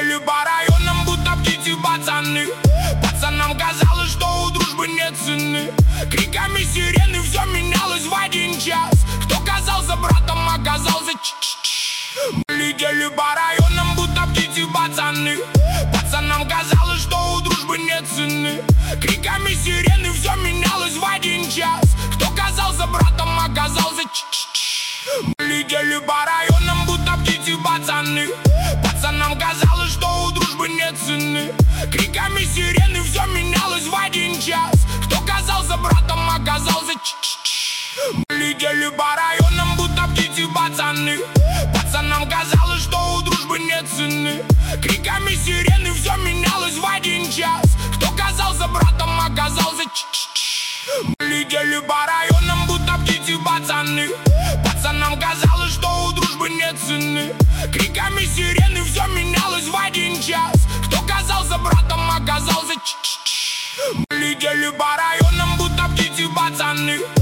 Летели по районам, будто птицы пацаны. Пацанам казалось, что у дружбы нет цены. Криками сирены все менялось в один час. Кто казался братом, оказался Мы летели по районам, будто птицы пацаны. Пацанам казалось, что у дружбы нет цены. Криками сирены все менялось в один час. Кто казался братом, оказался Мы летели по районам, будто птицы пацаны. Пацанам казалось, что у дружбы нет цены. Криками сирены все менялось в один час. Кто казался братом, оказался Мы летели по районам, будто птицы пацаны. Пацанам казалось, что у дружбы нет цены. Криками сирены все менялось в один час. Кто казался братом, оказался Мы летели по районам, будто птицы пацаны. Пацанам казалось, что у дружбы нет цены. Криками сирены все менялось в один час. Кто казался братом, оказался Мы летели по районам, будто птицы пацаны.